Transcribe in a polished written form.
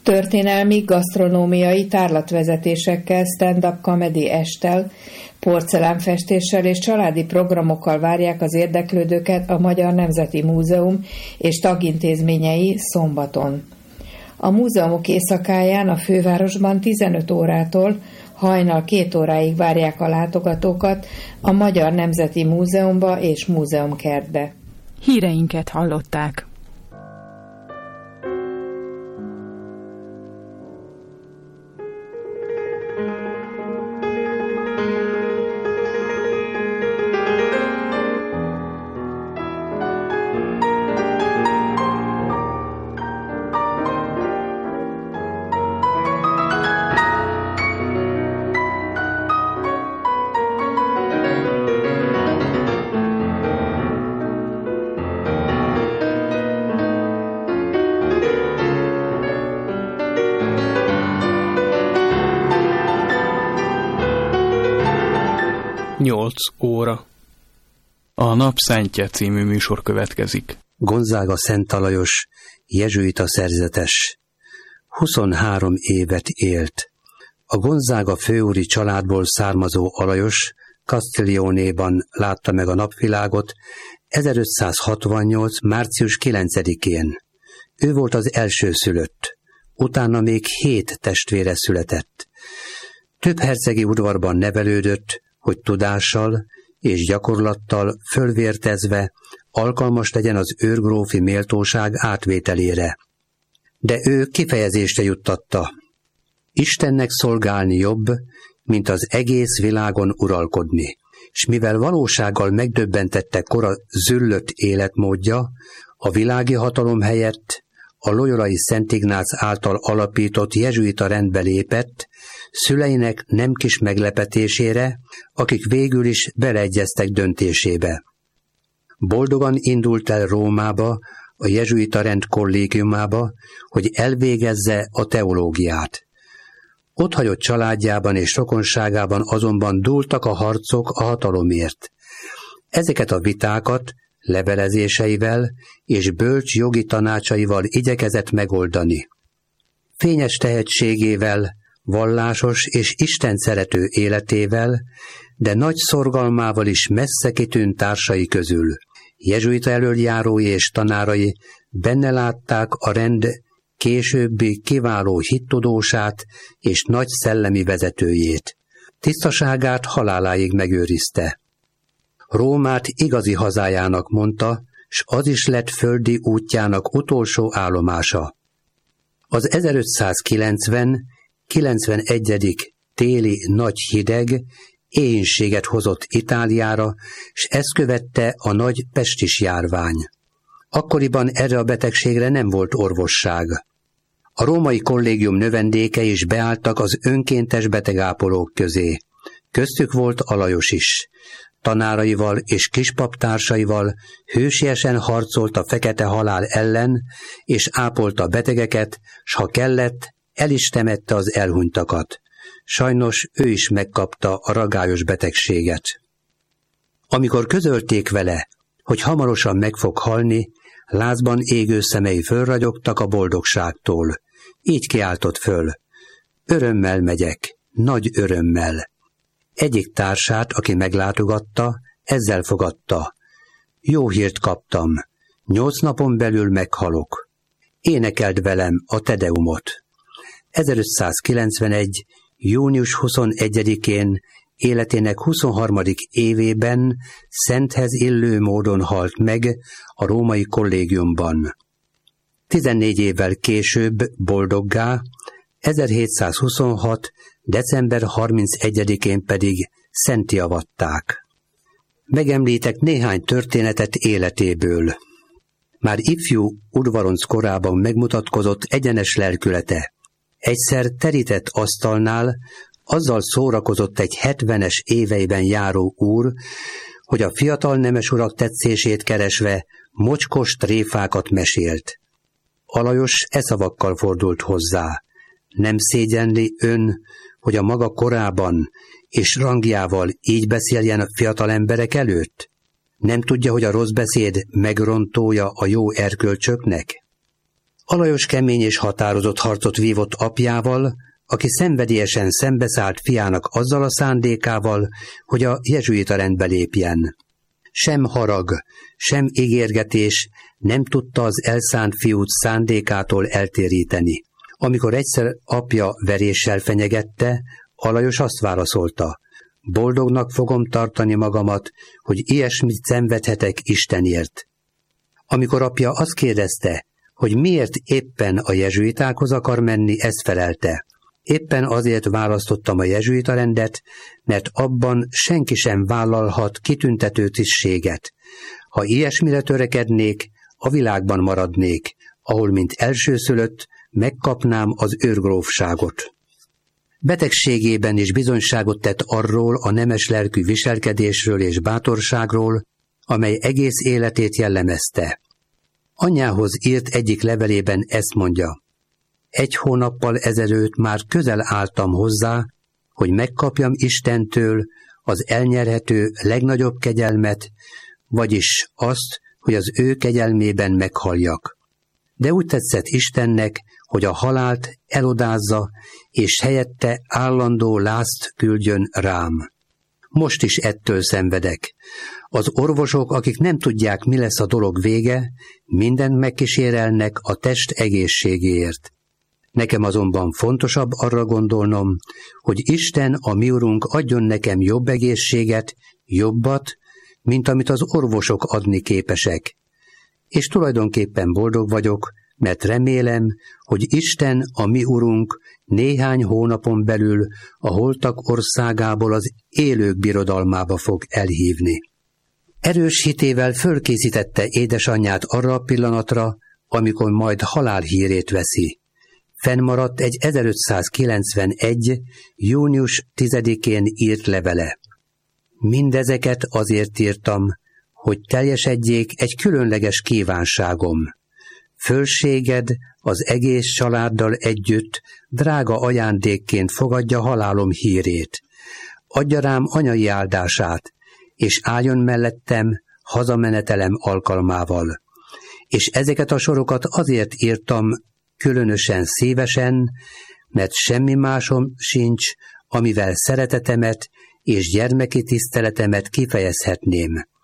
Történelmi, gasztronómiai tárlatvezetésekkel, stand-up comedy esttel, porcelánfestéssel és családi programokkal várják az érdeklődőket a Magyar Nemzeti Múzeum és tagintézményei szombaton. A múzeumok éjszakáján a fővárosban 15 órától hajnal 2 óráig várják a látogatókat a Magyar Nemzeti Múzeumba és Múzeumkertbe. Híreinket hallották. Óra. A Nap Szentje című műsor következik. Gonzága Szent Alajos, jezsuita szerzetes. 23 évet élt. A Gonzága főúri családból származó Alajos Castiglionéban látta meg a napvilágot 1568. március 9-én. Ő volt az elsőszülött, utána még 7 testvére született. Több hercegi udvarban nevelődött, hogy tudással és gyakorlattal fölvértezve alkalmas legyen az őrgrófi méltóság átvételére. De ő kifejezésre juttatta: Istennek szolgálni jobb, mint az egész világon uralkodni. És mivel valósággal megdöbbentette kora züllött életmódja, a világi hatalom helyett a loyolai Szent Ignác által alapított jezsuita rendbe lépett, szüleinek nem kis meglepetésére, akik végül is beleegyeztek döntésébe. Boldogan indult el Rómába, a jezsuita rend kollégiumába, hogy elvégezze a teológiát. Ott hagyott családjában és rokonságában azonban dúltak a harcok a hatalomért. Ezeket a vitákat levelezéseivel és bölcs jogi tanácsaival igyekezett megoldani. Fényes tehetségével, vallásos és Isten szerető életével, de nagy szorgalmával is messze kitűnt társai közül. Jezsuita elöljárói és tanárai benne látták a rend későbbi kiváló hittudósát és nagy szellemi vezetőjét. Tisztaságát haláláig megőrizte. Rómát igazi hazájának mondta, s az is lett földi útjának utolsó állomása. Az 1590-91. téli nagy hideg éhínséget hozott Itáliára, s ezt követte a nagy pestis járvány. Akkoriban erre a betegségre nem volt orvosság. A római kollégium növendékei is beálltak az önkéntes betegápolók közé. Köztük volt Alajos is. Tanáraival és kispaptársaival hősiesen harcolt a fekete halál ellen, és ápolta a betegeket, s ha kellett, el is temette az elhunytakat. Sajnos ő is megkapta a ragályos betegséget. Amikor közölték vele, hogy hamarosan meg fog halni, lázban égő szemei fölragyogtak a boldogságtól. Így kiáltott föl: Örömmel megyek, nagy örömmel. Egyik társát, aki meglátogatta, ezzel fogadta: Jó hírt kaptam, 8 napon belül meghalok. Énekeld velem a Tedeumot. 1591. június 21-én életének 23. évében szenthez illő módon halt meg a római kollégiumban. 14 évvel később boldoggá, 1726. december 31-én pedig szentté avatták. Megemlítek néhány történetet életéből. Már ifjú udvaronc korában megmutatkozott egyenes lelkülete. Egyszer terített asztalnál azzal szórakozott egy 70-es éveiben járó úr, hogy a fiatal nemesurak tetszését keresve mocskos tréfákat mesélt. Alajos e szavakkal fordult hozzá: Nem szégyenli ön, hogy a maga korában és rangjával így beszéljen a fiatal emberek előtt? Nem tudja, hogy a rossz beszéd megrontója a jó erkölcsöknek? Alajos kemény és határozott harcot vívott apjával, aki szenvedélyesen szembeszállt fiának azzal a szándékával, hogy a jezsuita rendbe lépjen. Sem harag, sem ígérgetés nem tudta az elszánt fiút szándékától eltéríteni. Amikor egyszer apja veréssel fenyegette, Alajos azt válaszolta: boldognak fogom tartani magamat, hogy ilyesmit szenvedhetek Istenért. Amikor apja azt kérdezte, hogy miért éppen a jezsuitákhoz akar menni, ezt felelte: éppen azért választottam a jezsuita rendet, mert abban senki sem vállalhat kitüntető tisztséget. Ha ilyesmire törekednék, a világban maradnék, ahol mint elsőszülött megkapnám az őrgrófságot. Betegségében is bizonyságot tett arról a nemes lelkű viselkedésről és bátorságról, amely egész életét jellemezte. Anyjához írt egyik levelében ezt mondja: 1 hónappal ezelőtt már közel álltam hozzá, hogy megkapjam Istentől az elnyerhető legnagyobb kegyelmet, vagyis azt, hogy az ő kegyelmében meghalljak. De úgy tetszett Istennek, hogy a halált elodázza, és helyette állandó lázt küldjön rám. Most is ettől szenvedek. Az orvosok, akik nem tudják, mi lesz a dolog vége, mindent megkísérelnek a test egészségéért. Nekem azonban fontosabb arra gondolnom, hogy Isten, a mi Urunk adjon nekem jobb egészséget, jobbat, mint amit az orvosok adni képesek. És tulajdonképpen boldog vagyok, mert remélem, hogy Isten, a mi Urunk néhány hónapon belül a holtak országából az élők birodalmába fog elhívni. Erős hitével fölkészítette édesanyját arra a pillanatra, amikor majd halálhírét veszi. Fennmaradt egy 1591. június 10-én írt levele. Mindezeket azért írtam, hogy teljesedjék egy különleges kívánságom. Fölséged az egész családdal együtt drága ajándékként fogadja halálom hírét. Adja rám anyai áldását, és álljon mellettem hazamenetelem alkalmával. És ezeket a sorokat azért írtam különösen szívesen, mert semmi másom sincs, amivel szeretetemet és gyermeki tiszteletemet kifejezhetném.